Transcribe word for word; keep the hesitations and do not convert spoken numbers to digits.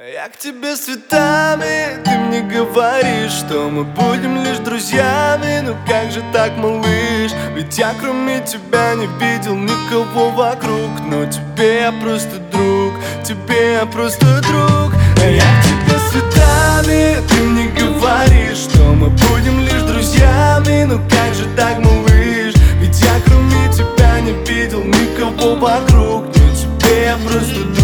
Я к тебе с цветами, ты мне говоришь, что мы будем лишь друзьями. Ну как же так, малыш? Ведь я кроме тебя не видел никого вокруг. Но тебе я просто друг, тебе я просто друг. А я к тебе с цветами, ты мне говоришь, что мы будем лишь друзьями. Ну как же так, малыш? Ведь я кроме тебя не видел никого вокруг. Но тебе я просто друг.